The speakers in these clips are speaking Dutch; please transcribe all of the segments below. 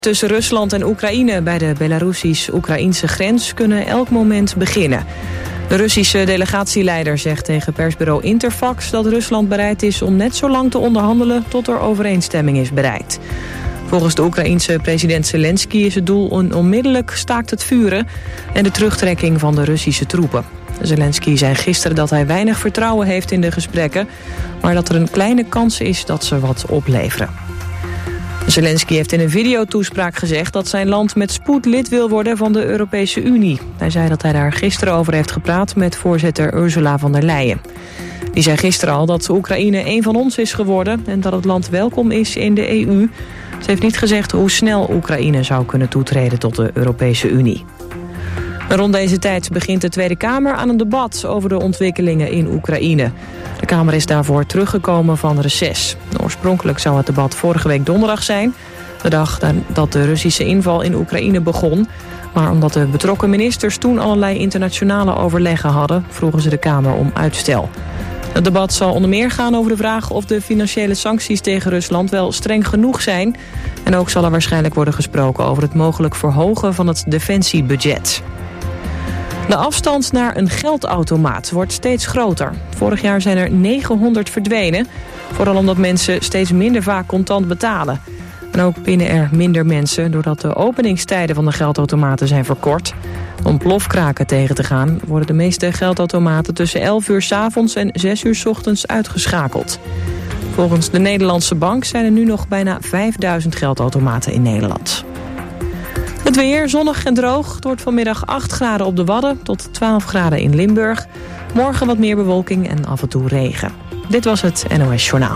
Tussen Rusland en Oekraïne bij de Belarusisch-Oekraïnse grens kunnen elk moment beginnen. De Russische delegatieleider zegt tegen persbureau Interfax dat Rusland bereid is om net zo lang te onderhandelen tot er overeenstemming is bereikt. Volgens de Oekraïense president Zelensky is het doel een onmiddellijk staakt het vuren en de terugtrekking van de Russische troepen. Zelensky zei gisteren dat hij weinig vertrouwen heeft in de gesprekken, maar dat er een kleine kans is dat ze wat opleveren. Zelensky heeft in een videotoespraak gezegd dat zijn land met spoed lid wil worden van de Europese Unie. Hij zei dat hij daar gisteren over heeft gepraat met voorzitter Ursula von der Leyen. Die zei gisteren al dat Oekraïne een van ons is geworden en dat het land welkom is in de EU. Ze heeft niet gezegd hoe snel Oekraïne zou kunnen toetreden tot de Europese Unie. Rond deze tijd begint de Tweede Kamer aan een debat over de ontwikkelingen in Oekraïne. De Kamer is daarvoor teruggekomen van reces. Oorspronkelijk zou het debat vorige week donderdag zijn, de dag dat de Russische inval in Oekraïne begon. Maar omdat de betrokken ministers toen allerlei internationale overleggen hadden, vroegen ze de Kamer om uitstel. Het debat zal onder meer gaan over de vraag of de financiële sancties tegen Rusland wel streng genoeg zijn. En ook zal er waarschijnlijk worden gesproken over het mogelijk verhogen van het defensiebudget. De afstand naar een geldautomaat wordt steeds groter. Vorig jaar zijn er 900 verdwenen. Vooral omdat mensen steeds minder vaak contant betalen. En ook binnen er minder mensen doordat de openingstijden van de geldautomaten zijn verkort. Om plofkraken tegen te gaan worden de meeste geldautomaten tussen 11 uur 's avonds en 6 uur 's ochtends uitgeschakeld. Volgens de Nederlandse Bank zijn er nu nog bijna 5000 geldautomaten in Nederland. Het weer, zonnig en droog. Het wordt vanmiddag 8 graden op de Wadden tot 12 graden in Limburg. Morgen wat meer bewolking en af en toe regen. Dit was het NOS Journaal.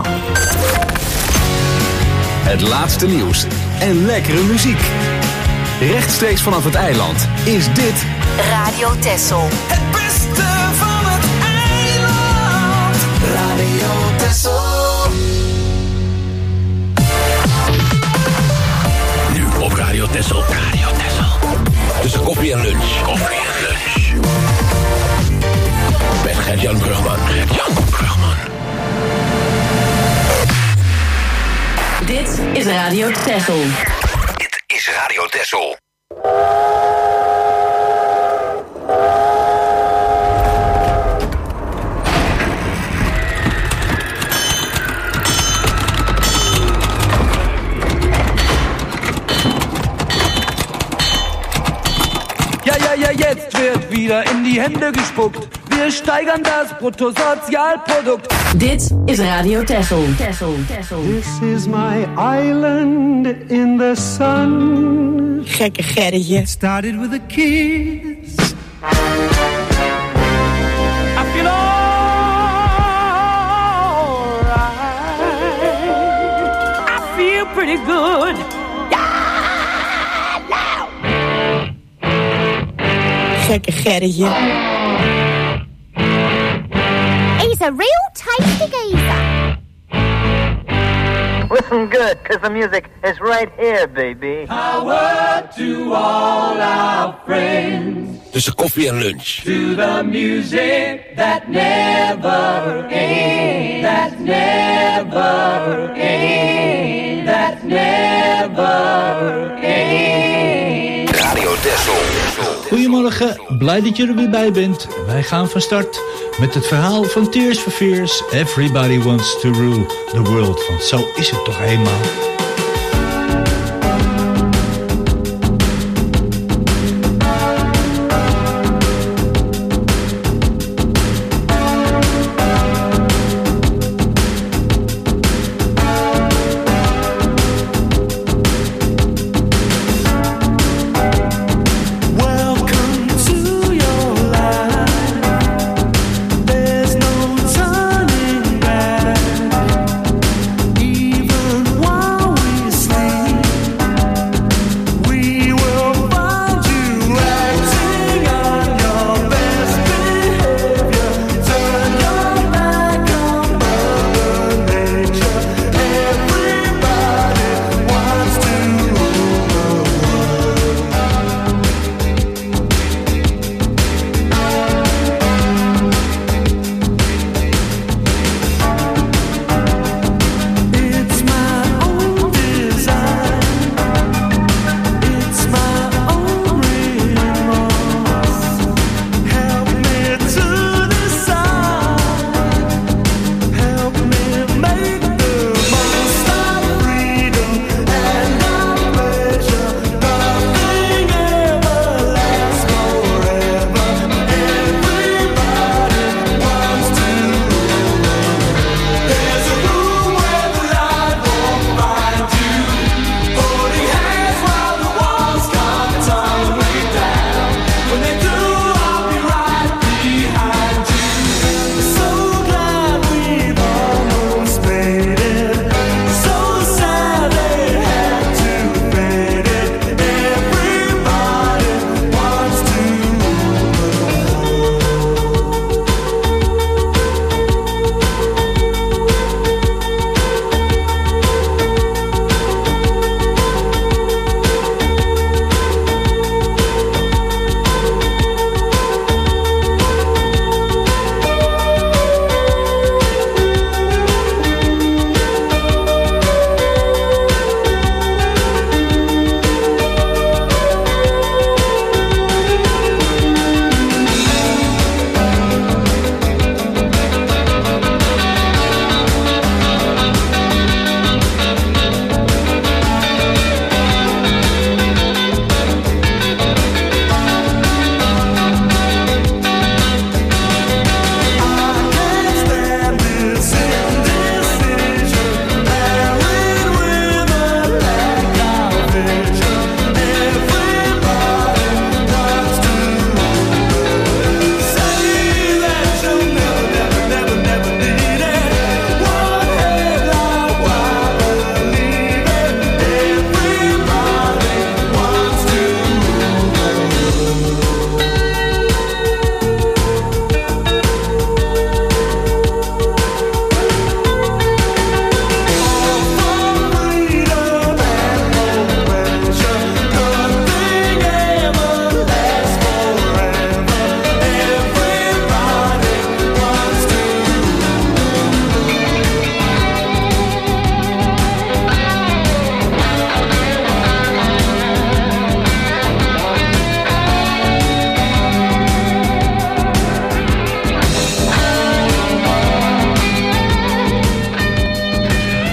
Het laatste nieuws en lekkere muziek. Rechtstreeks vanaf het eiland is dit Radio Texel. Het beste van het eiland. Radio Texel. Nu op Radio Texel. Radio Texel. Tussen koffie en lunch. Koffie en lunch. Met Gert-Jan Brugman. Gert-Jan Brugman. Dit is Radio Texel. Dit is Radio Texel. Ja, jetzt wird wieder in die Hände gespuckt. Wir steigern das Bruttosozialprodukt. Dit is Radio Texel. This is my island in the sun. Gekke Gerritje. It started with a kiss. I feel alright. I feel pretty good. Gekke Gerritje. He's a real tasty geezer. Listen good, cause the music is right here, baby. Power to all our friends. Tussen koffie en lunch. To the music that never ends. That never ends. That never ends. Radio Texel. Goedemorgen, blij dat je er weer bij bent. Wij gaan van start met het verhaal van Tears for Fears. Everybody wants to rule the world. Want zo is het toch eenmaal. Turning back, even while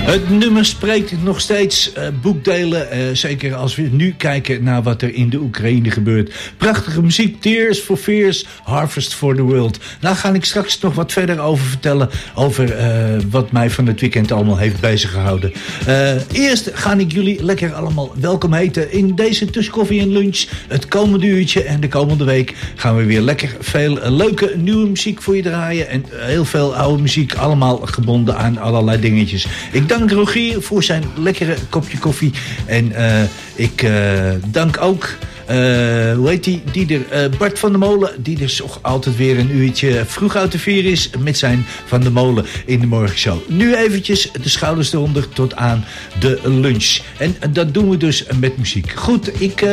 Het nummer spreekt nog steeds boekdelen. Zeker als we nu kijken naar wat er in de Oekraïne gebeurt. Prachtige muziek. Tears for Fears. Harvest for the World. Daar ga ik straks nog wat verder over vertellen. Over wat mij van het weekend allemaal heeft bezig gehouden. Eerst ga ik jullie lekker allemaal welkom heten in deze Tussen Koffie en Lunch. Het komende uurtje en de komende week gaan we weer lekker veel leuke nieuwe muziek voor je draaien. En heel veel oude muziek. Allemaal gebonden aan allerlei dingetjes. Ik dank Rogier voor zijn lekkere kopje koffie. En ik dank ook hoe heet die? Bart van der Molen, die dus ook altijd weer een uurtje vroeg uit de vier is met zijn Van der Molen in de morgenshow. Nu eventjes de schouders eronder tot aan de lunch. En dat doen we dus met muziek. Goed, ik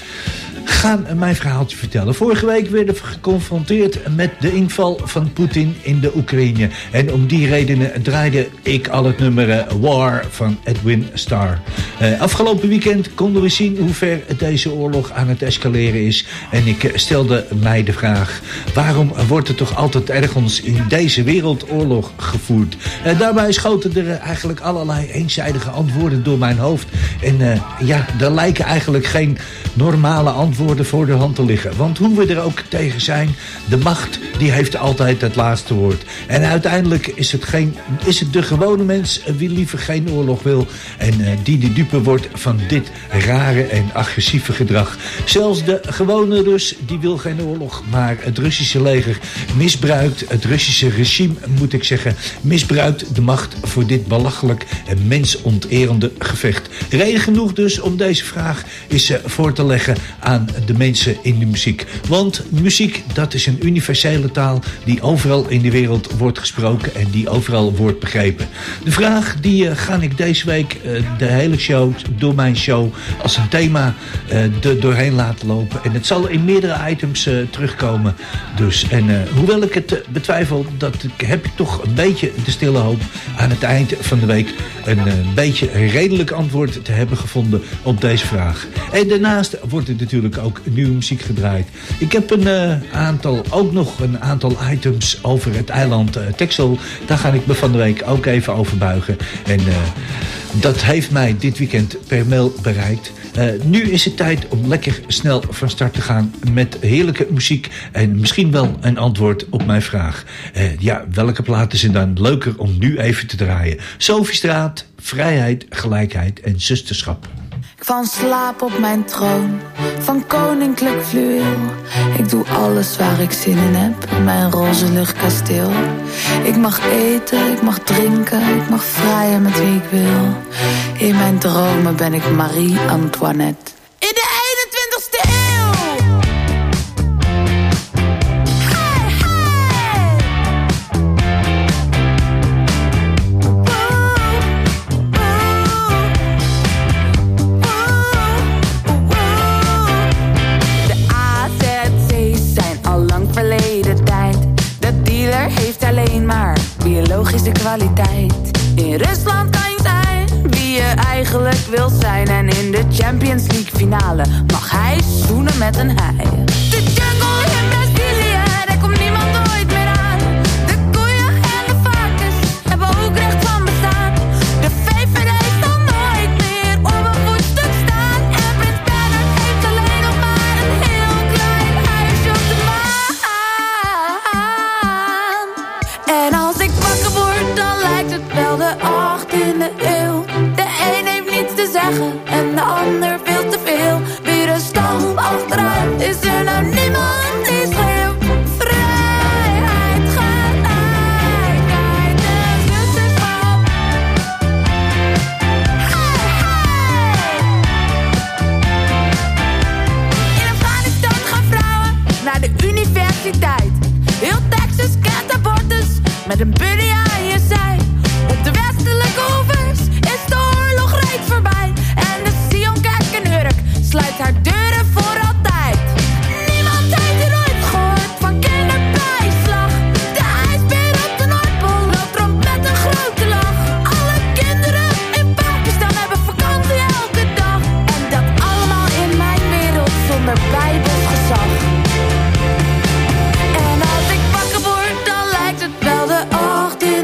ga mijn verhaaltje vertellen. Vorige week werden we geconfronteerd met de inval van Poetin in de Oekraïne. En om die redenen draaide ik al het nummer War van Edwin Starr. Afgelopen weekend konden we zien hoe ver deze oorlog aan het escaleren is. En ik stelde mij de vraag: waarom wordt er toch altijd ergens in deze wereldoorlog gevoerd? Daarbij schoten er eigenlijk allerlei eenzijdige antwoorden door mijn hoofd. En er lijken eigenlijk geen normale antwoorden voor de hand te liggen. Want hoe we er ook tegen zijn, de macht die heeft altijd het laatste woord. En uiteindelijk is het de gewone mens wie liever geen oorlog wil en die de dupe wordt van dit rare en agressieve gedrag. Zelfs de gewone Rus die wil geen oorlog, maar het Russische leger misbruikt, het Russische regime moet ik zeggen, misbruikt de macht voor dit belachelijk en mensonterende gevecht. Reden genoeg dus om deze vraag eens voor te leggen aan de mensen in de muziek. Want muziek, dat is een universele taal die overal in de wereld wordt gesproken en die overal wordt begrepen. De vraag die ga ik deze week de hele show, door mijn show, als een thema doorheen laten lopen. En het zal in meerdere items terugkomen. Dus, en hoewel ik het betwijfel, heb ik toch een beetje de stille hoop aan het eind van de week een beetje een redelijk antwoord te hebben gevonden op deze vraag. En daarnaast wordt er natuurlijk ook nieuwe muziek gedraaid. Ik heb ook nog een aantal items over het eiland Texel. Daar ga ik me van de week ook even over buigen. En dat heeft mij dit weekend per mail bereikt. Nu is het tijd om lekker snel van start te gaan met heerlijke muziek en misschien wel een antwoord op mijn vraag. Welke platen zijn dan leuker om nu even te draaien? Sophie Straat, Vrijheid, Gelijkheid en Zusterschap. Ik val in slaap op mijn troon van koninklijk fluweel. Ik doe alles waar ik zin in heb in mijn roze luchtkasteel. Ik mag eten, ik mag drinken, ik mag vrijen met wie ik wil. In mijn dromen ben ik Marie Antoinette. In de 21ste eeuw! Hey, hey! De AZC's zijn al lang verleden tijd. De dealer heeft alleen maar biologische kwaliteit. In Rusland kan je zijn wie je eigenlijk wil zijn. En in de Champions League finale mag hij zoenen met een hij. De jungle in Brazilië, daar komt niemand ooit meer aan. De koeien en de varkens hebben ook recht van bestaan. De VVD zal nooit meer op een voetstuk staan. En Prins Bernhard heeft alleen nog maar een heel klein huisje op de maan. En als ik wakker word, dan lijkt het wel de 18e eeuw. De een heeft niets te zeggen en de ander veel te veel. Weer een stap achteruit, is er nou niemand die schreeuwt. Vrijheid, gelijkheid en zusterschap. Hey, hey! In Afghanistan gaan vrouwen naar de universiteit. Heel Texas kent abortus met een buddy aan je zij. Op de westelijke oevers is de oorlog reeds voorbij. En de Sionkerk in Urk sluit haar deuren voor altijd. Niemand heeft er ooit gehoord van kinderbijslag. De ijsbeer op de Noordpool loopt rond met een grote lach. Alle kinderen in Pakistan hebben vakantie elke dag. En dat allemaal in mijn wereld zonder bijbelgezag. En als ik wakker word, dan lijkt het wel de 18e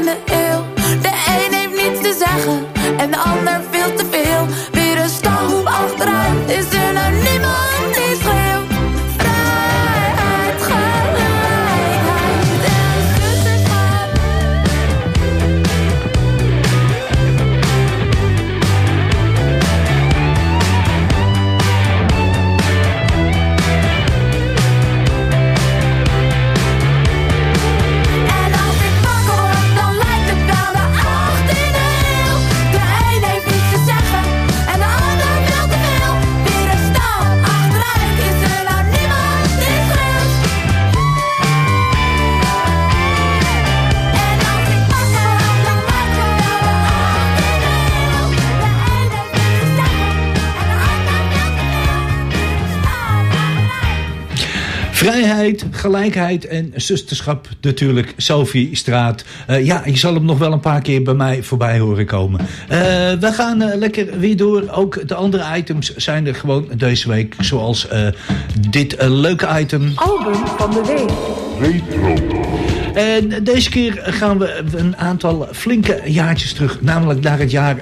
Vrijheid, gelijkheid en zusterschap natuurlijk. Sophie Straat. Ja, je zal hem nog wel een paar keer bij mij voorbij horen komen. We gaan lekker weer door. Ook de andere items zijn er gewoon deze week. Zoals dit leuke item. Album van de week. Retro. En deze keer gaan we een aantal flinke jaartjes terug. Namelijk naar het jaar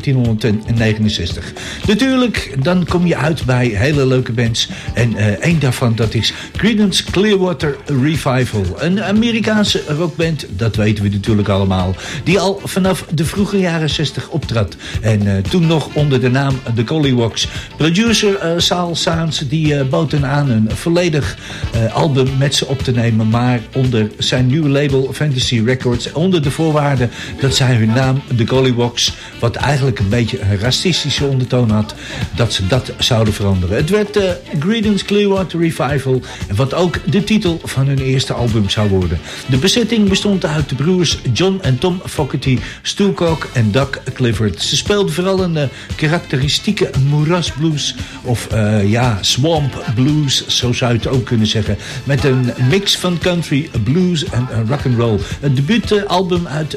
1969. Natuurlijk, dan kom je uit bij hele leuke bands. En één daarvan, dat is Creedence Clearwater Revival. Een Amerikaanse rockband, dat weten we natuurlijk allemaal. Die al vanaf de vroege jaren 60 optrad. En toen nog onder de naam The Golliwogs. Producer Sal Saans, die bood hen aan een volledig album met ze op te nemen. Maar onder zijn nieuwe label Fantasy Records, onder de voorwaarde dat zij hun naam The Golliwogs, wat eigenlijk een beetje een racistische ondertoon had, dat ze dat zouden veranderen. Het werd Creedence Clearwater Revival, wat ook de titel van hun eerste album zou worden. De bezetting bestond uit de broers John en Tom Fogerty, Stu Cook en Doug Clifford. Ze speelden vooral een karakteristieke moerasblues of swamp blues, zo zou je het ook kunnen zeggen, met een mix van country, blues en rock'n'roll. Het debuutalbum uit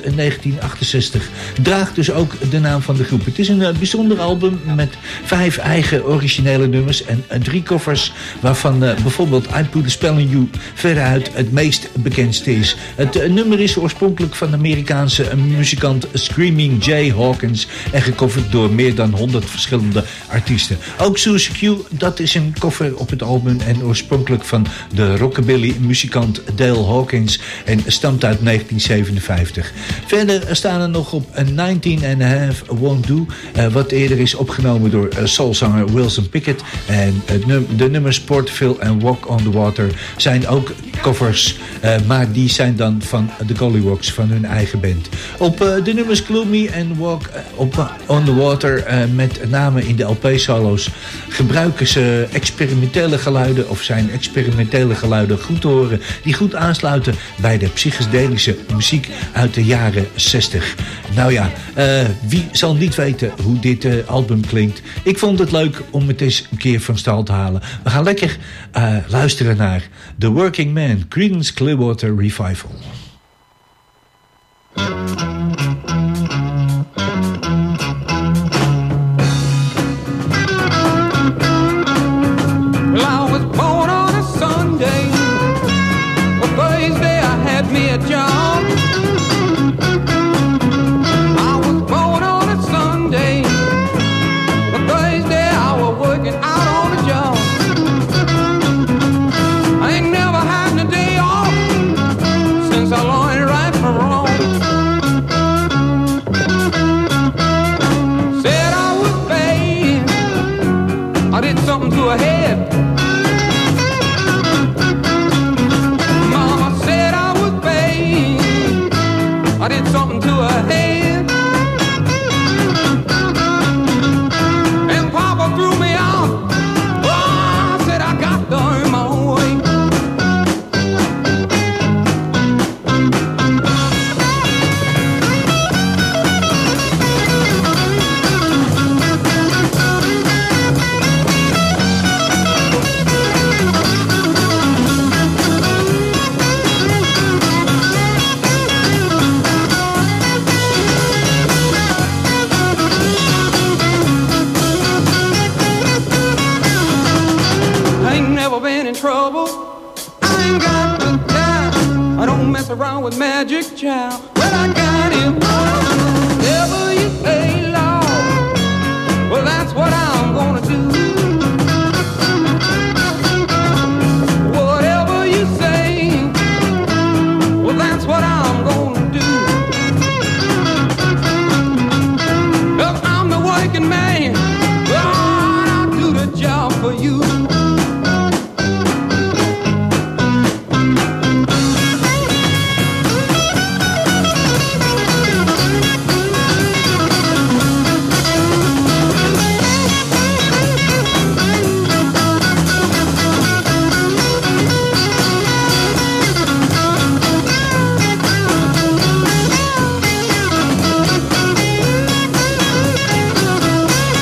1968 draagt dus ook de naam van de groep. Het is een bijzonder album met 5 eigen originele nummers en 3 covers, waarvan bijvoorbeeld I Put a Spell on You veruit het meest bekendste is. Het nummer is oorspronkelijk van de Amerikaanse muzikant Screaming Jay Hawkins en gecoverd door meer dan 100 verschillende artiesten. Ook Susie Q, dat is een cover op het album en oorspronkelijk van de rockabilly muzikant Dale Hawkins en stamt uit 1957. Verder staan er nog op 19 and a Half Won't Do, wat eerder is opgenomen door soulzanger Wilson Pickett. En de nummers Porterville en Walk on the Water zijn ook covers, maar die zijn dan van The Golliwogs, van hun eigen band. Op de nummers Gloomy en Walk on the Water, met name in de LP-solo's, gebruiken ze experimentele geluiden, of zijn experimentele geluiden goed te horen, die goed aansluiten bij de psychedelische muziek uit de jaren 60. Nou ja, wie zal niet weten hoe dit album klinkt? Ik vond het leuk om het eens een keer van stal te halen. We gaan lekker luisteren naar The Working Man, Creedence Clearwater Revival. Well, I was born on a Sunday. Well, Thursday I had me a job. I was born on a Sunday. Well, Thursday I was working out on the job. I ain't never had a day off since I learned right from wrong. Said I was bad, I did something to her head. Mama said I was bad, I did something to her head. And Papa threw me out. Oh, I said I got to earn my own way. I ain't never been in trouble. I ain't got the time. I don't mess around with magic, child. Well, I got him. Whatever you say, Lord, well, that's what I'm gonna do. Whatever you say, well, that's what I'm gonna do. 'Cause I'm the working man. God, I'll do the job for you.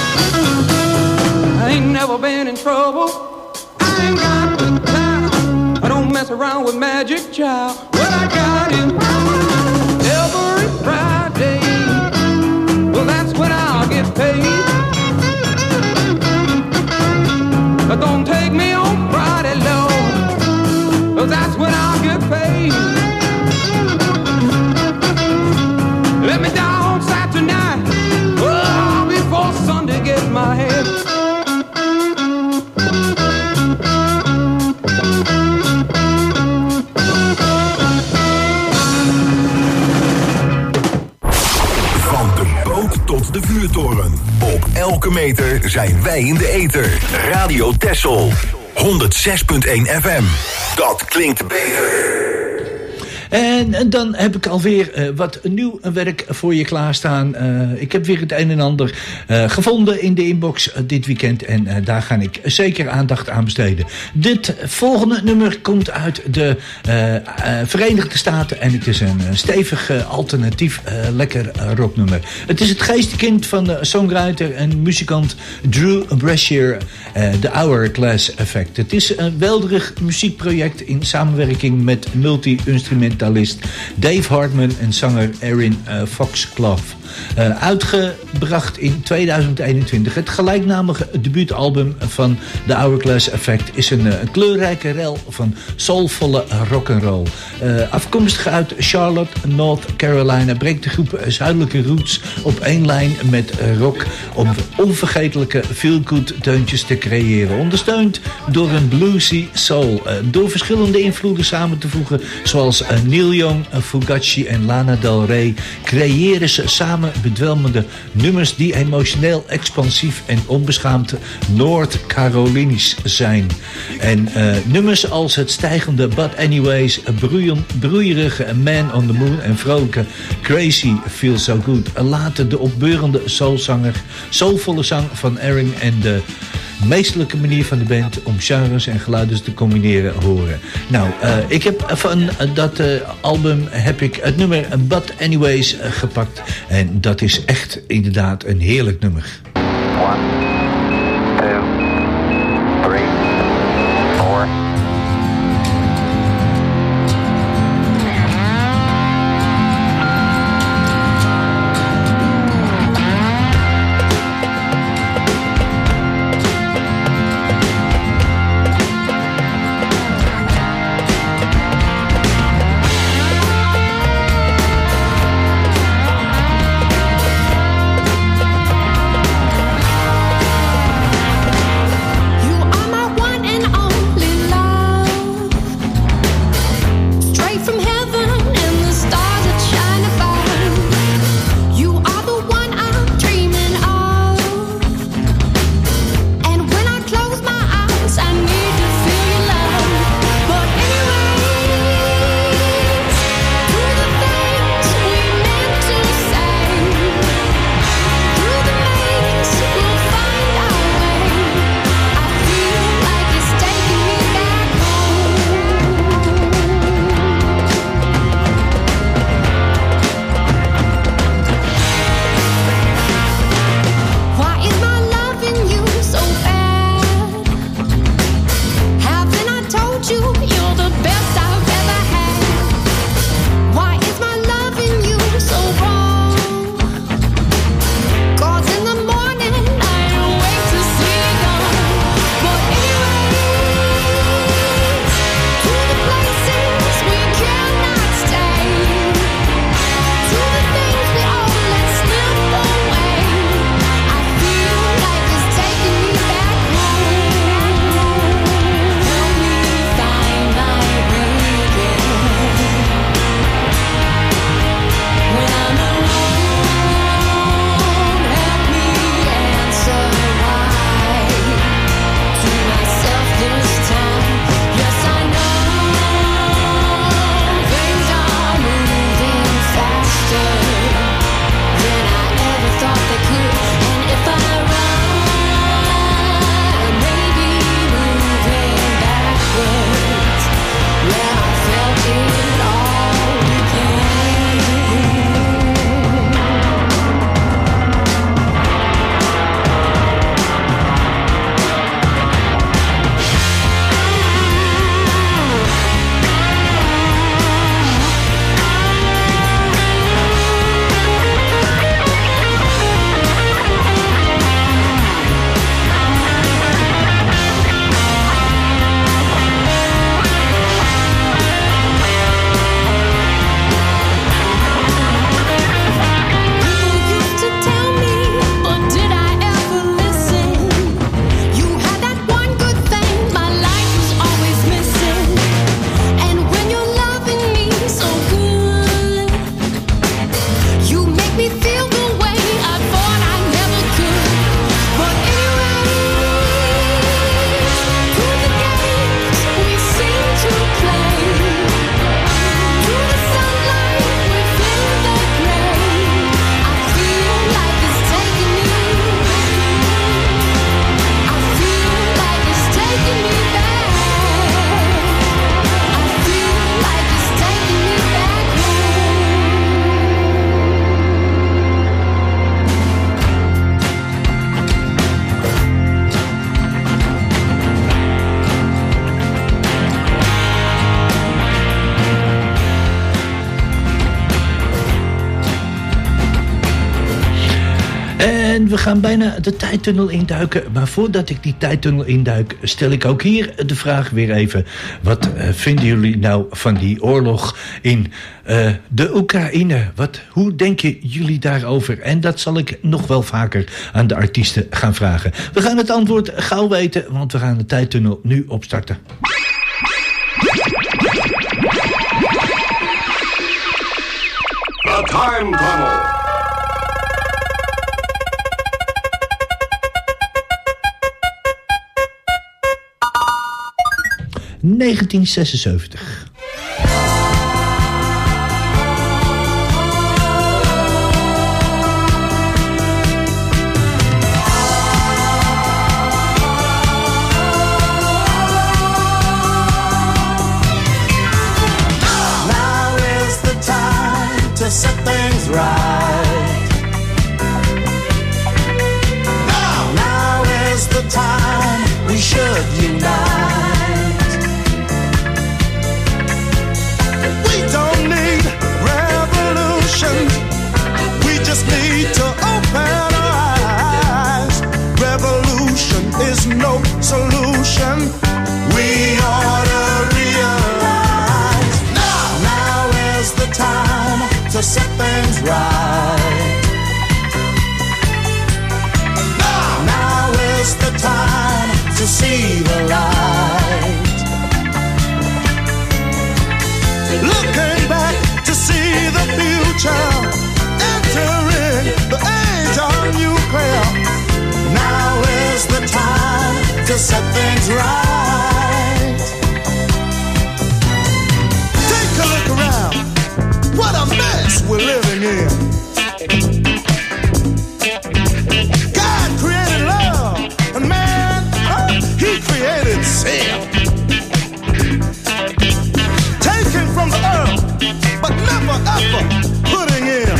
I ain't never been in trouble. I ain't got the time. mess around with Magic Child. Well, I got him every Friday. Well, that's when I'll get paid. But don't take me on Friday, Lord, 'cause that's when I'll get paid. Let me down Saturday night, oh, before Sunday gets my head. Van de boot tot de vuurtoren. Op elke meter zijn wij in de ether. Radio Texel. 106.1 FM. Dat klinkt beter. En dan heb ik alweer wat nieuw werk voor je klaarstaan. Ik heb weer het een en ander gevonden in de inbox dit weekend. En daar ga ik zeker aandacht aan besteden. Dit volgende nummer komt uit de Verenigde Staten. En het is een stevig alternatief lekker rocknummer. Het is het geestekind van de songwriter en muzikant Drew Brashear. The Hourglass Effect. Het is een welderig muziekproject in samenwerking met multi-instrumentalist Dave Hartman en zanger Erin Foxglove. Uitgebracht in 2021. Het gelijknamige debuutalbum van The Hourglass Effect is een kleurrijke rel van soulvolle rock'n'roll. Afkomstig uit Charlotte, North Carolina, brengt de groep zuidelijke roots op één lijn met rock om onvergetelijke feel-good deuntjes te creëren. Ondersteund door een bluesy soul. Door verschillende invloeden samen te voegen, zoals Neil Young, Fugazi en Lana Del Rey, creëren ze samen bedwelmende nummers die emotioneel, expansief en onbeschaamd Noord-Carolinisch zijn. En nummers als het stijgende But Anyways, broeierige Man on the Moon en vrolijke Crazy Feels So Good laten de opbeurende soulvolle zang van Erin en de meestelijke manier van de band om genres en geluiden te combineren horen. Nou, ik heb van dat album heb ik het nummer But Anyways gepakt. En dat is echt inderdaad een heerlijk nummer. 1, 2, 3, 4. En we gaan bijna de tijdtunnel induiken. Maar voordat ik die tijdtunnel induik, stel ik ook hier de vraag weer even. Wat vinden jullie nou van die oorlog in de Oekraïne? Hoe denken jullie daarover? En dat zal ik nog wel vaker aan de artiesten gaan vragen. We gaan het antwoord gauw weten, want we gaan de tijdtunnel nu opstarten. The Time Tunnel. 1976. To set things right. Now is the time we should unite. We don't need revolution. We just need to open our eyes. Revolution is no solution. We ought to realize now is the time to set things right. Now is the time to see the light. Looking back to see the future, entering the age of nuclear. Now is the time to set things right. Take a look around. What a mess we're living in. God created love, and man, he created sin. Taking from the earth, but never ever putting in.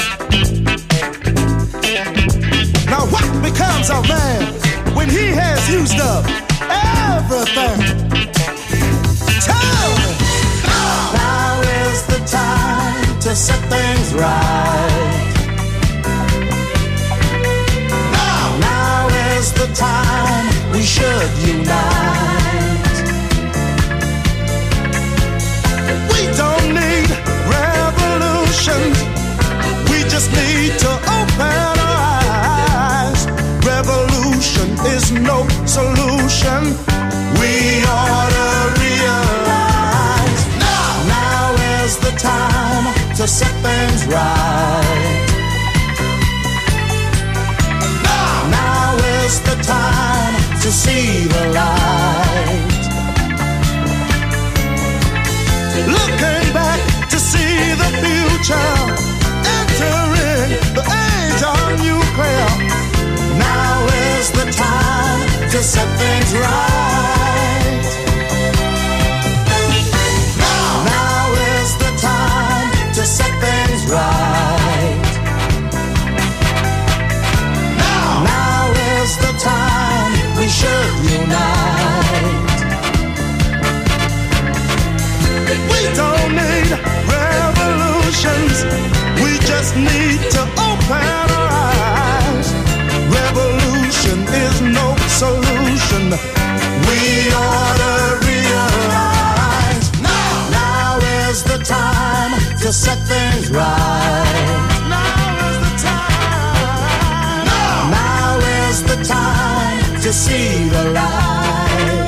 Now what becomes of man when he has used up everything? Tell me. Now is the time to set things right. Now is the time we should unite. We don't need revolution. We just need to open our eyes. Revolution is no solution. We ought to realize now is the time to set things right. Now is the time to see the light. Looking back to see the future, entering the age of nuclear. Now is the time to set things right. Now is the time to set things right. Now is the time we should unite. We don't need revolutions. We just need to open our eyes. Revolution is no solution. We ought to realize now is the time to set things right. Now is the time. Now is the time to see the light.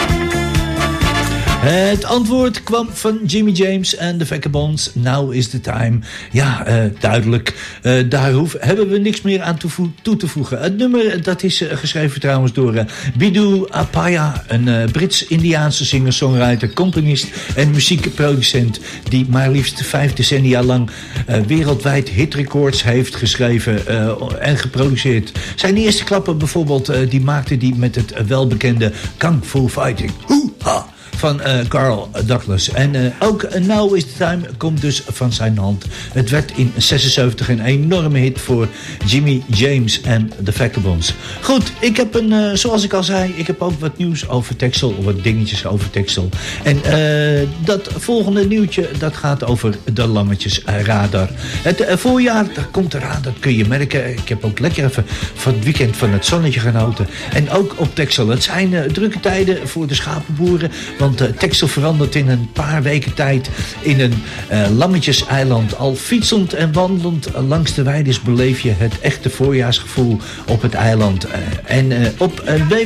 Het antwoord kwam van Jimmy James en de Vagabonds. Now is the time. Ja, duidelijk. Daar hebben we niks meer aan toe te voegen. Het nummer dat is geschreven trouwens door Bidou Apaya, een Brits-Indiaanse singer-songwriter, componist en muziekproducent die maar liefst 5 decennia lang wereldwijd hitrecords heeft geschreven en geproduceerd. Zijn eerste klappen bijvoorbeeld, die maakte die met het welbekende Kung Fu Fighting. Hoeha! van Carl Douglas. En ook Now is the Time komt dus van zijn hand. Het werd in 76 een enorme hit voor Jimmy James en de Vagabonds. Goed, ik heb zoals ik al zei, ik heb ook wat nieuws over Texel, wat dingetjes over Texel. En dat volgende nieuwtje, dat gaat over de lammetjesradar. Het voorjaar, daar komt eraan, dat kun je merken. Ik heb ook lekker even van het weekend van het zonnetje genoten. En ook op Texel. Het zijn drukke tijden voor de schapenboeren, want Texel verandert in een paar weken tijd in een lammetjeseiland. Al fietsend en wandelend langs de weides beleef je het echte voorjaarsgevoel op het eiland. En op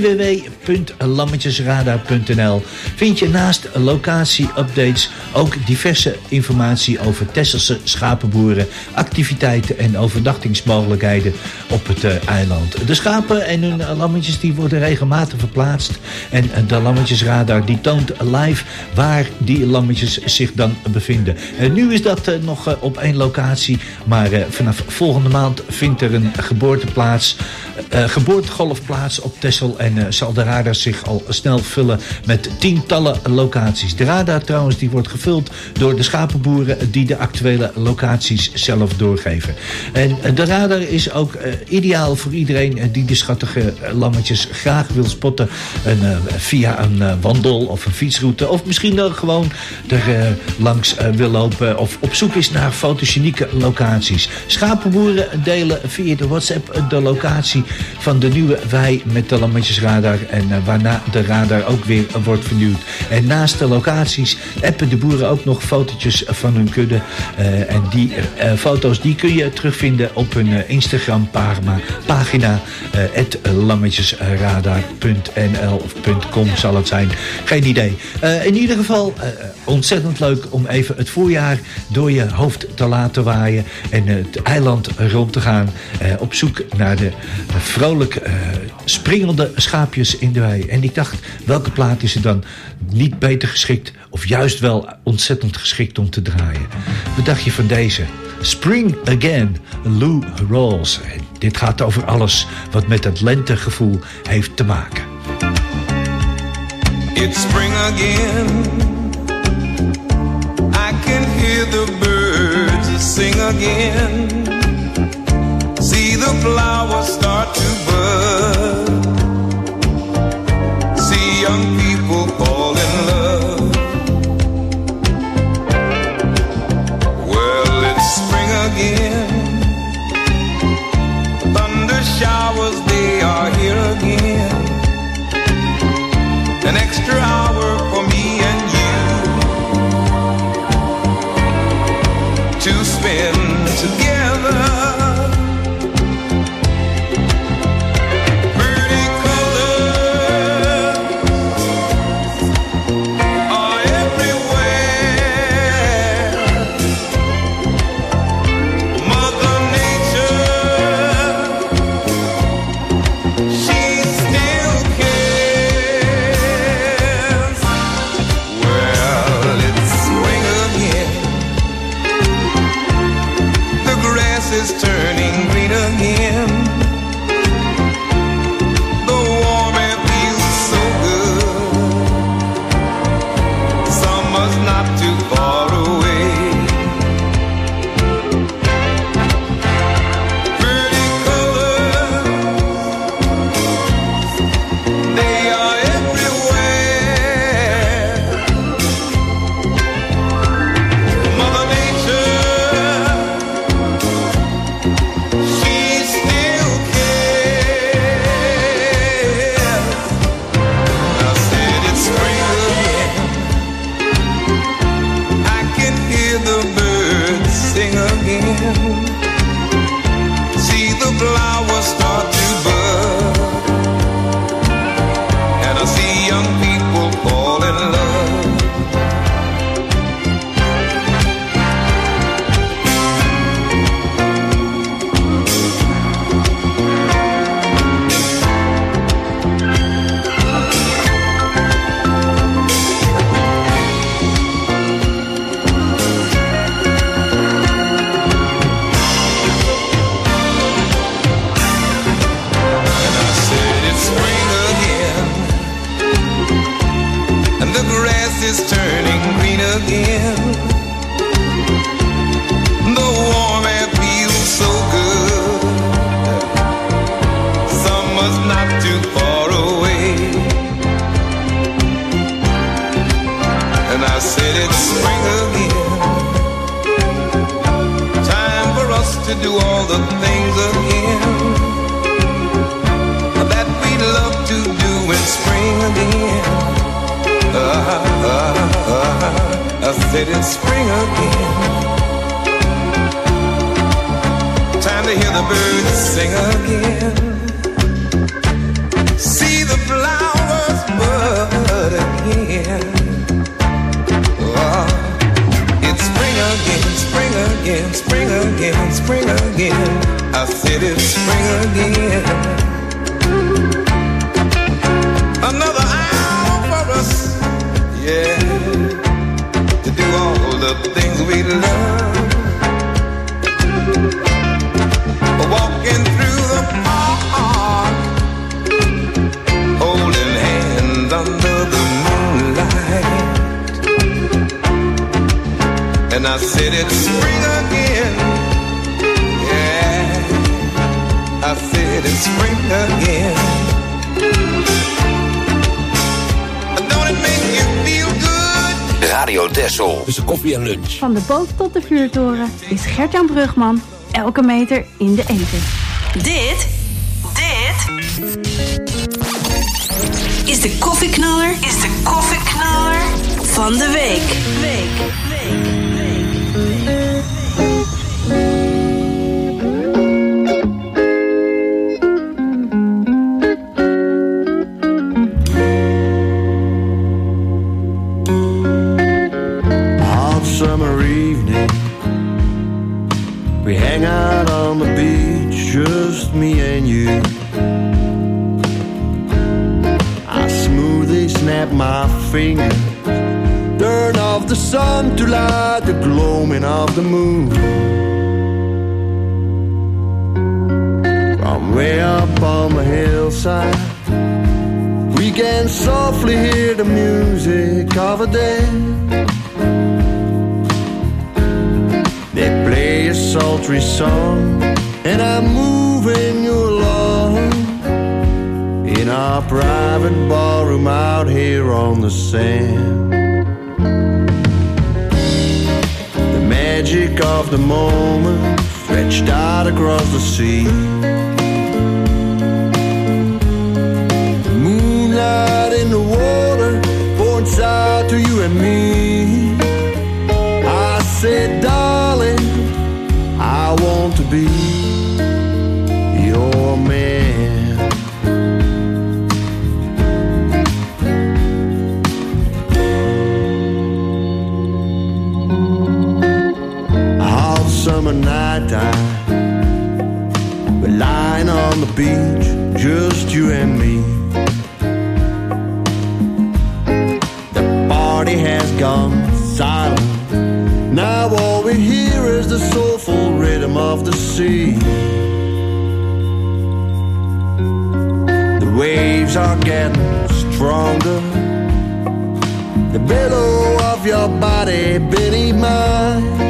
www.lammetjesradar.nl vind je naast locatie-updates ook diverse informatie over Tesselse schapenboeren, activiteiten en overnachtingsmogelijkheden op het eiland. De schapen en hun lammetjes die worden regelmatig verplaatst en de lammetjesradar die toont live waar die lammetjes zich dan bevinden. Nu is dat nog op één locatie, maar vanaf volgende maand vindt er een geboortegolf plaats op Texel en zal de radar zich al snel vullen met tientallen locaties. De radar trouwens die wordt gevuld door de schapenboeren die de actuele locaties zelf doorgeven. En de radar is ook ideaal voor iedereen die de schattige lammetjes graag wil spotten via een wandel of een fietsroute of misschien ook gewoon er langs wil lopen of op zoek is naar fotogenieke locaties. Schapenboeren delen via de WhatsApp de locatie van de nieuwe wei met de lammetjesradar en waarna de radar ook weer wordt vernieuwd. En naast de locaties appen de boeren ook nog fotootjes van hun kudde en die foto's die kun je terugvinden op hun Instagram pagina @lammetjesradar.nl of .com zal het zijn. Geen idee. In ieder geval ontzettend leuk om even het voorjaar door je hoofd te laten waaien en het eiland rond te gaan op zoek naar de vrolijk springende schaapjes in de wei. En ik dacht, welke plaat is er dan niet beter geschikt of juist wel ontzettend geschikt om te draaien? Wat dacht je van deze? Spring Again, Lou Rawls. Dit gaat over alles wat met het lentegevoel heeft te maken. It's spring again. I can hear the birds sing again. See the flowers start to bud. See young people fall in love. Well, it's spring again. Thunder showers, they are here again. An extra hour for me and you to spend together. Pretty colors are everywhere. Mother Nature, she still cares. Well, it's spring again. The is turning green again. The warm air feels so good. Summer's not too far away. And I said it's spring again. Time for us to do all the things again that we love to do in spring again. I said it's spring again. Time to hear the birds sing again. See the flowers bud again. It's spring again, spring again, spring again, spring again. I said it's spring again. Another hour for us, yeah, to do all the things we love. Walking through the park, holding hands under the moonlight. And I said it's spring again, yeah, I said it's spring again. Radio Texel. Tussen koffie en lunch. Van de boot tot de vuurtoren is Gert-Jan Brugman elke meter in de eten. Dit is de koffieknaller. Van de week. Summer evening, we hang out on the beach, just me and you. I smoothly snap my fingers, turn off the sun to light the gloaming of the moon. From way up on the hillside, we can softly hear the music of a day. They play a sultry song, and I'm moving you along in our private ballroom out here on the sand. The magic of the moment stretched out across the sea. The moonlight in the water points out to you and me. I said, darling, I want to be your man. All summer nighttime, we're lying on the beach, just you and me. The party has gone silent. Now all we hear is the soulful rhythm of the sea. The waves are getting stronger, the billow of your body beneath mine.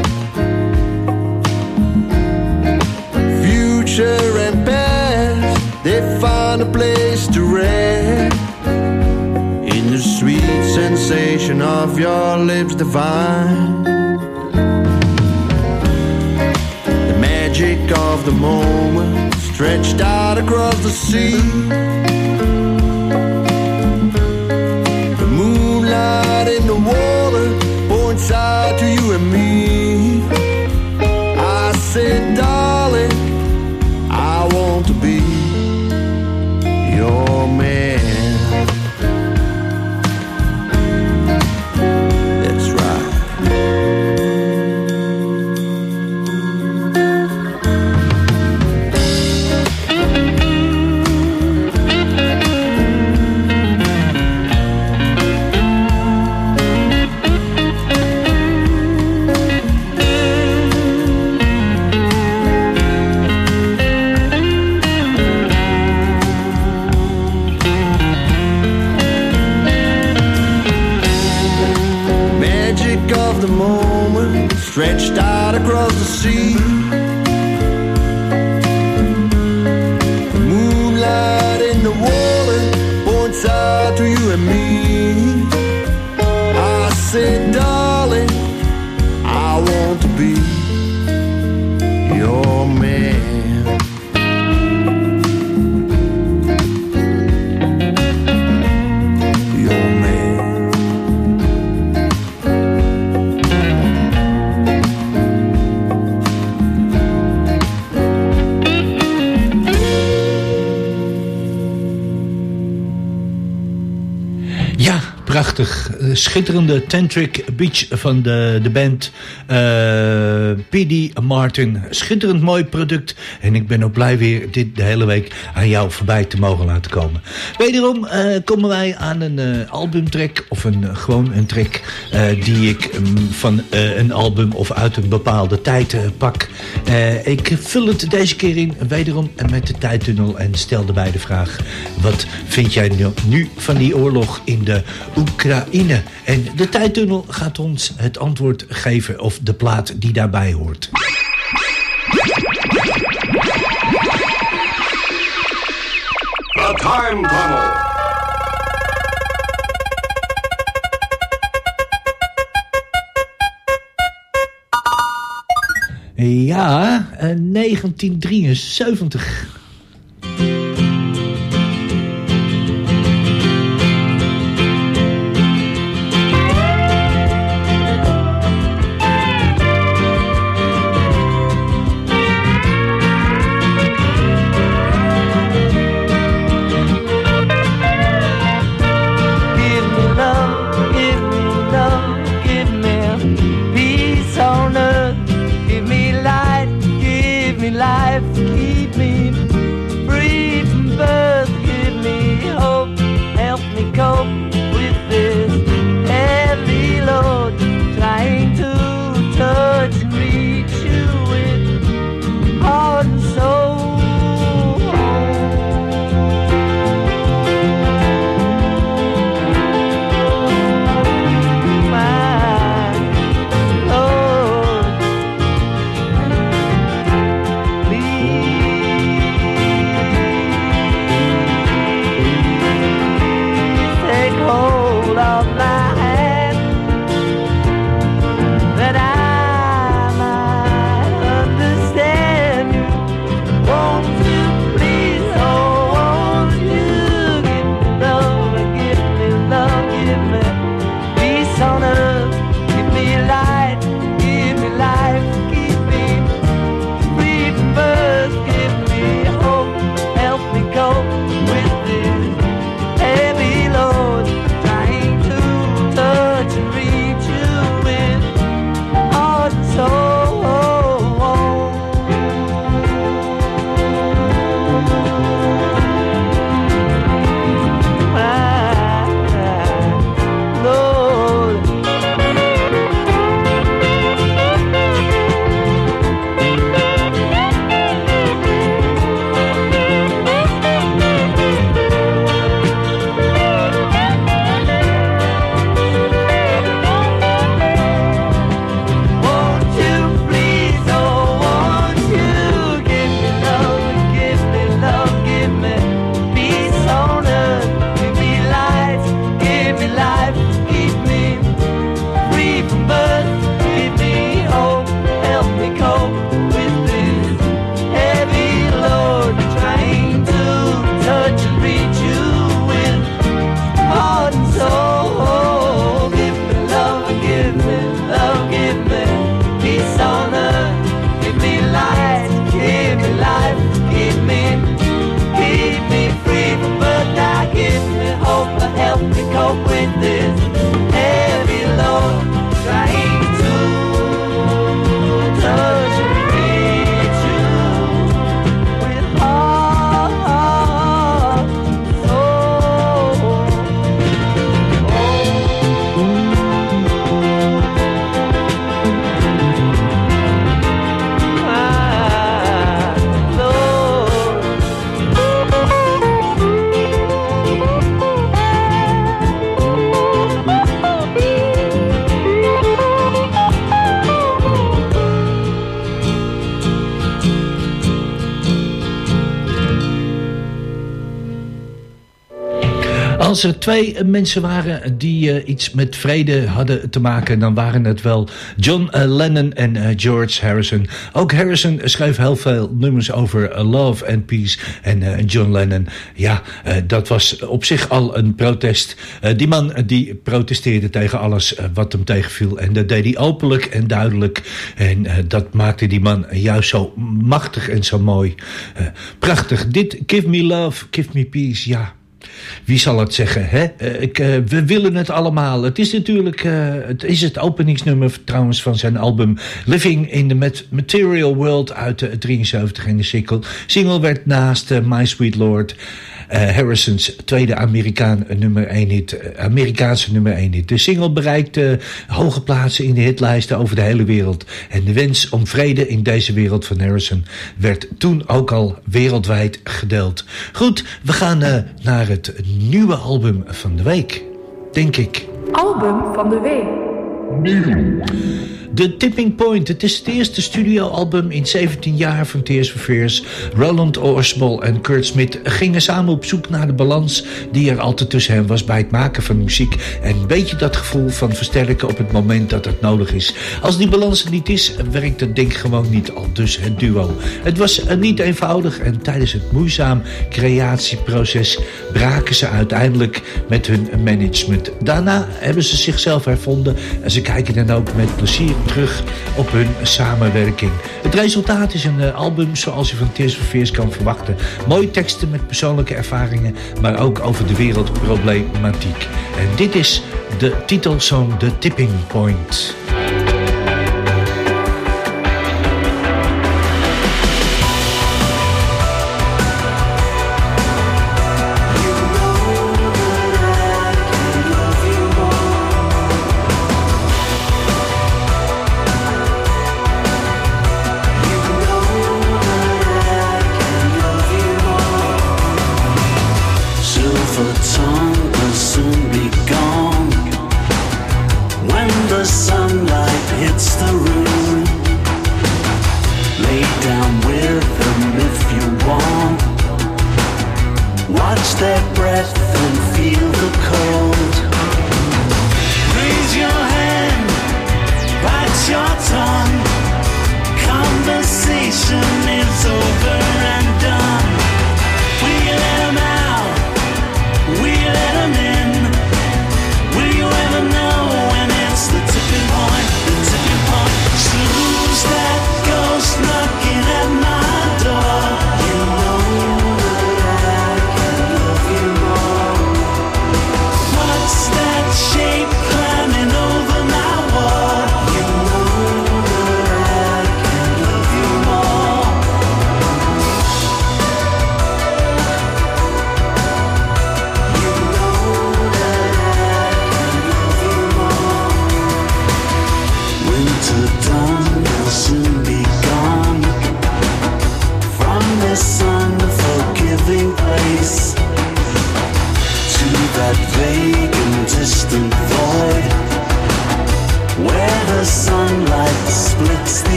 Future and past, they find a place to rest in the sweet sensation of your lips divine. Magic of the moment stretched out across the sea. The moonlight in the water points out to you and me. I said, darling, I want to be your man. That's right. of the moment stretched out across the sea. Moonlight in the water points out to you and me. I say, darling, I want to be your man. Prachtig, schitterende Tantric Beach van de band P.D. Martin. Schitterend mooi product en ik ben ook blij weer dit de hele week aan jou voorbij te mogen laten komen. Wederom komen wij aan een albumtrack of gewoon een track die ik van een album of uit een bepaalde tijd pak. Ik vul het deze keer in wederom met de tijdtunnel en stel erbij de vraag: wat vind jij nu van die oorlog in de Oekraïne? En de tijdtunnel gaat ons het antwoord geven of de plaat die daarbij hoort. The Time Tunnel. Ja, 1973. Als er 2 mensen waren die iets met vrede hadden te maken, dan waren het wel John Lennon en George Harrison. Ook Harrison schreef heel veel nummers over love and peace. En John Lennon, ja, dat was op zich al een protest. Die man die protesteerde tegen alles wat hem tegenviel. En dat deed hij openlijk en duidelijk. En dat maakte die man juist zo machtig en zo mooi. Prachtig. Dit Give Me Love, Give Me Peace, ja. Wie zal het zeggen, hè? We willen het allemaal. Het is natuurlijk het openingsnummer trouwens van zijn album Living in the Material World uit 73. En de single werd naast My Sweet Lord Harrison's tweede Amerikaanse nummer 1 hit. De single bereikte hoge plaatsen in de hitlijsten over de hele wereld. En de wens om vrede in deze wereld van Harrison werd toen ook al wereldwijd gedeeld. Goed, we gaan naar het nieuwe album van de week, denk ik. Album van de week. Nieuw. The Tipping Point. Het is het eerste studioalbum in 17 jaar van Tears for Fears. Roland Orsbol en Kurt Smith gingen samen op zoek naar de balans die er altijd tussen hen was bij het maken van muziek. En een beetje dat gevoel van versterken op het moment dat het nodig is. Als die balans er niet is, werkt het denk ik gewoon niet, al dus het duo. Het was niet eenvoudig en tijdens het moeizaam creatieproces braken ze uiteindelijk met hun management. Daarna hebben ze zichzelf hervonden en ze kijken dan ook met plezier terug op hun samenwerking. Het resultaat is een album zoals je van Tears for Fears kan verwachten. Mooie teksten met persoonlijke ervaringen, maar ook over de wereldproblematiek. En dit is de titelsong The Tipping Point.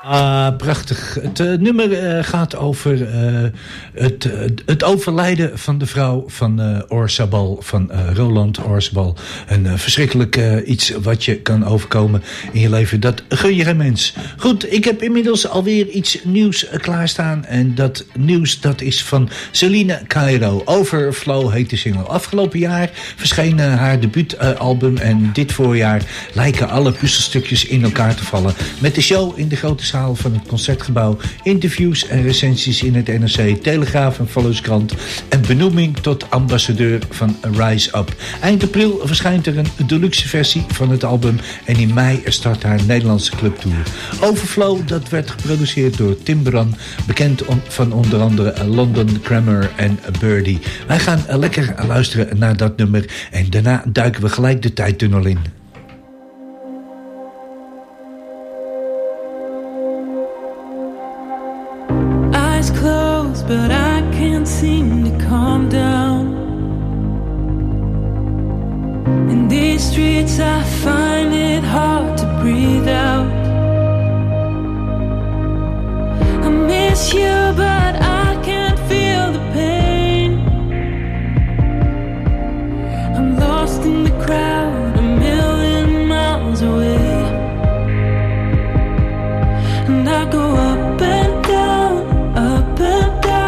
Prachtig. Het nummer gaat over het overlijden van de vrouw van Orzabal, van Roland Orzabal. Een verschrikkelijk iets wat je kan overkomen in je leven. Dat gun je geen mens. Goed, ik heb inmiddels alweer iets nieuws klaarstaan. En dat nieuws dat is van Celine Cairo. Overflow heet de single. Afgelopen jaar verscheen haar debuutalbum. En dit voorjaar lijken alle puzzelstukjes in elkaar te vallen. Met de show in de grote zaal van het Concertgebouw, interviews en recensies in het NRC, Telegraaf en Volkskrant en benoeming tot ambassadeur van Rise Up. Eind april verschijnt er een deluxe versie van het album en in mei start haar Nederlandse clubtour. Overflow, dat werd geproduceerd door Tim Bran, bekend van onder andere London Grammar en Birdie. Wij gaan lekker luisteren naar dat nummer en daarna duiken we gelijk de tijdtunnel in. But I can't seem to calm down. In these streets I find it hard to breathe out. I miss you but I can't feel the pain. I'm lost in the crowd a million miles away. And I go up and down, up and down.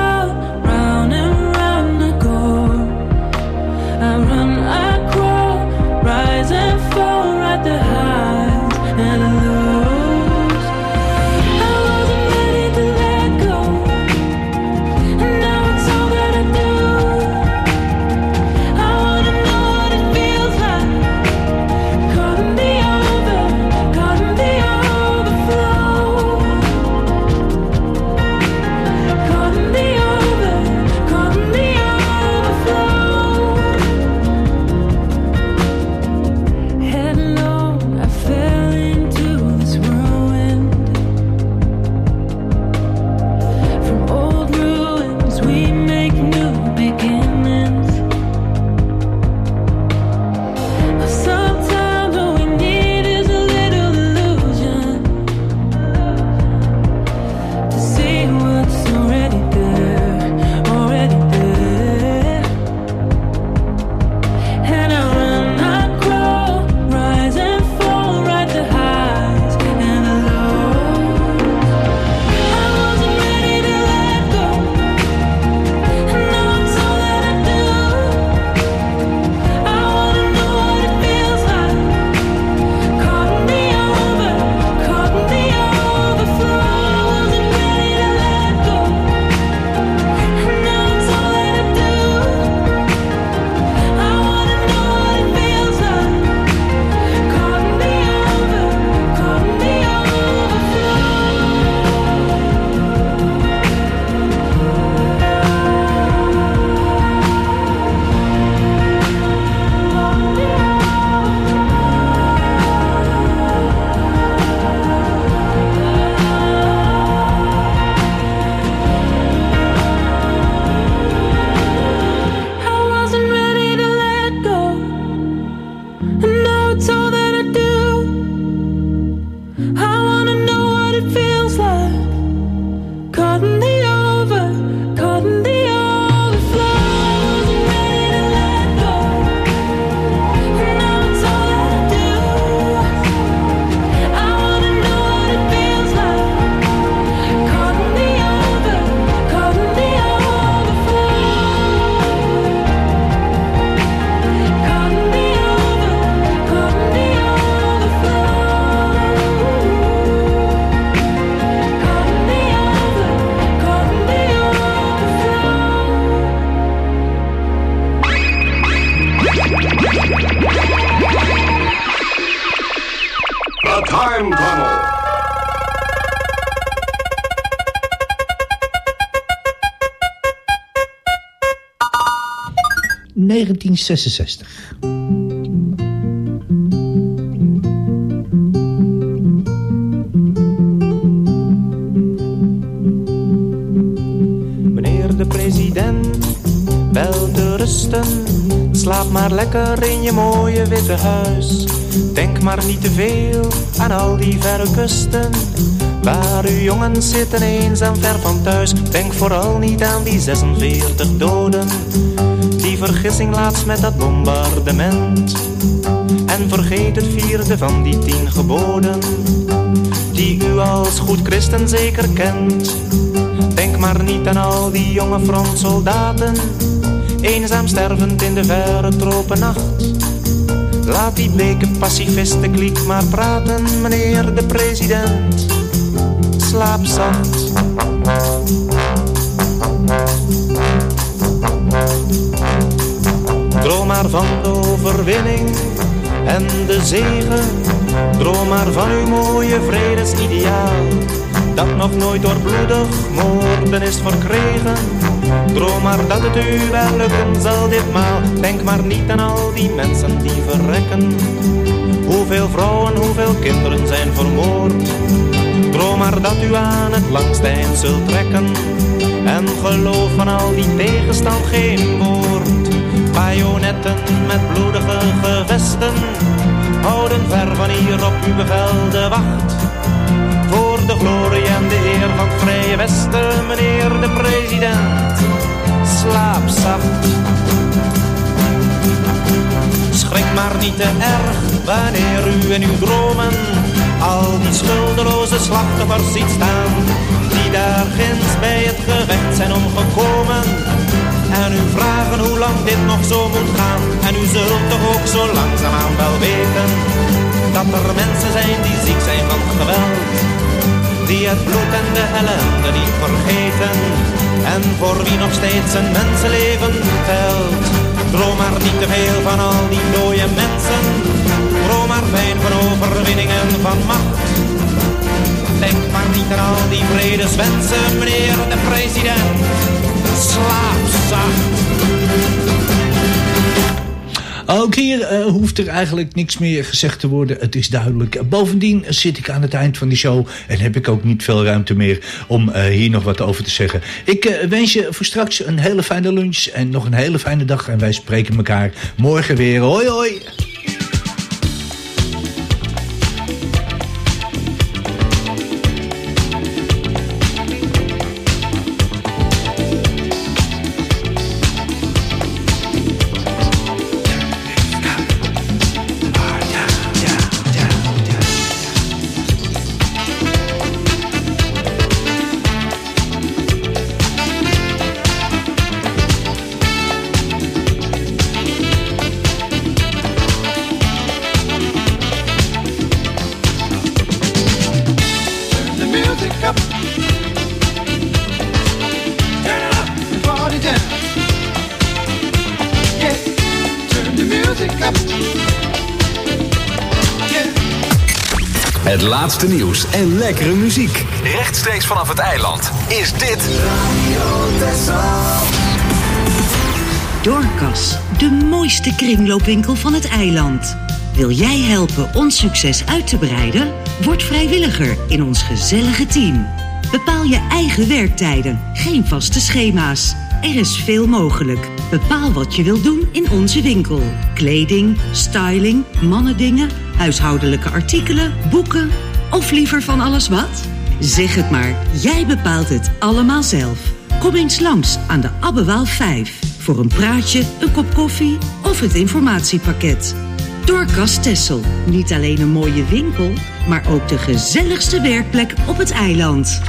The highs and the lows. I wasn't ready to let go, and now it's all that I do. I wanna know what it feels like, caught in the overflow, caught in the overflow. Heading low, I fell into this whirlwind. From old ruins we make new beginnings. Sometimes all we need is a little illusion to see what's already there, already there. And I run, I crawl, rise and fall, ride the highs and the lows. I wasn't ready to let go, and now it's all that I do. I wanna know what it feels like, caught in the overflow. I wasn't ready to let go, and now it's all that I do. I wanna know what it feels like, caught in the I wasn't ready to let go, and now it's all that I do. I wanna know what it feels like, caught in the overflow. I wasn't ready to let go, and now it's all that I do. I wanna know what it feels like, caught in the overflow. The Time Tunnel. 1966. Meneer de president, wel te rusten. Slaap maar lekker in je mooie witte huis. Denk maar niet te veel aan al die verre kusten. Waar uw jongens zitten eenzaam ver van thuis. Denk vooral niet aan die 46 doden. Die vergissing laatst met dat bombardement. En vergeet het 4e van die 10 geboden. Die u als goed christen zeker kent. Denk maar niet aan al die jonge frontsoldaten. Eenzaam stervend in de verre tropennacht. Laat die bleke pacifistenkliek maar praten, meneer de president. Slaap zacht. Droom maar van de overwinning en de zegen. Droom maar van uw mooie vredesideaal. Dat nog nooit door bloedig moorden is verkregen. Droom maar dat het u wel lukken zal ditmaal. Denk maar niet aan al die mensen die verrekken. Hoeveel vrouwen, hoeveel kinderen zijn vermoord. Droom maar dat u aan het langste eind zult trekken. En geloof van al die tegenstand geen woord. Bajonetten met bloedige gevesten houden ver van hier op uw bevel de wacht. Voor de glorie en de eer van het Vrije Westen, meneer de president. Slaap zacht. Schrik maar niet te erg wanneer u in uw dromen al die schuldeloze slachtoffers ziet staan. Die daar ginds bij het gevecht zijn omgekomen. En u vragen hoe lang dit nog zo moet gaan. En u zult toch ook zo langzaamaan wel weten dat er mensen zijn die ziek zijn van geweld. Die het bloed en de ellende niet vergeten. En voor wie nog steeds een mensenleven telt. Droom maar niet te veel van al die dode mensen. Droom maar fijn van overwinningen van macht. Denk maar niet aan al die vredeswensen, meneer de president. Slaap zacht. Ook hier hoeft er eigenlijk niks meer gezegd te worden. Het is duidelijk. Bovendien zit ik aan het eind van die show en heb ik ook niet veel ruimte meer om hier nog wat over te zeggen. Ik wens je voor straks een hele fijne lunch en nog een hele fijne dag. En wij spreken elkaar morgen weer. Hoi hoi! Het laatste nieuws en lekkere muziek. Rechtstreeks vanaf het eiland is dit Radio Texel. Doorkas, de mooiste kringloopwinkel van het eiland. Wil jij helpen ons succes uit te breiden? Word vrijwilliger in ons gezellige team. Bepaal je eigen werktijden, geen vaste schema's. Er is veel mogelijk. Bepaal wat je wilt doen in onze winkel. Kleding, styling, mannendingen, huishoudelijke artikelen, boeken of liever van alles wat? Zeg het maar, jij bepaalt het allemaal zelf. Kom eens langs aan de Abbewaal 5 voor een praatje, een kop koffie of het informatiepakket. Doorkas Texel, niet alleen een mooie winkel, maar ook de gezelligste werkplek op het eiland.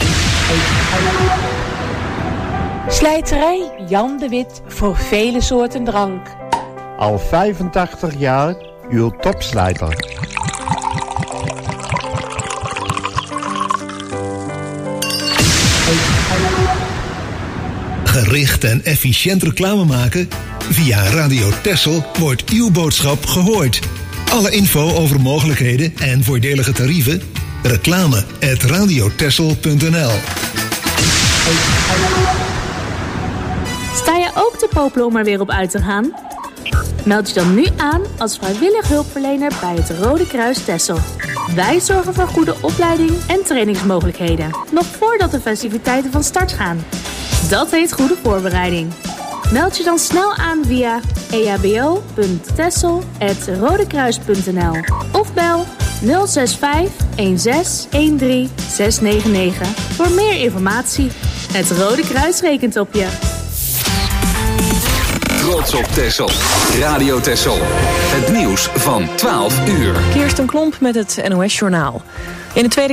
Slijterij Jan de Wit voor vele soorten drank. Al 85 jaar uw topslijter. Gericht en efficiënt reclame maken? Via Radio Texel wordt uw boodschap gehoord. Alle info over mogelijkheden en voordelige tarieven? reclame@radiotexel.nl. Sta je ook te popelen om er weer op uit te gaan? Meld je dan nu aan als vrijwillig hulpverlener bij het Rode Kruis Texel. Wij zorgen voor goede opleiding en trainingsmogelijkheden, nog voordat de festiviteiten van start gaan. Dat heet goede voorbereiding. Meld je dan snel aan via ehbo.texel@rodekruis.nl of bel 065 16 13 699 voor meer informatie. Het Rode Kruis rekent op je. Trots op Texel. Radio Texel. Het nieuws van 12 uur. Kirsten Klomp met het NOS-journaal. In de Tweede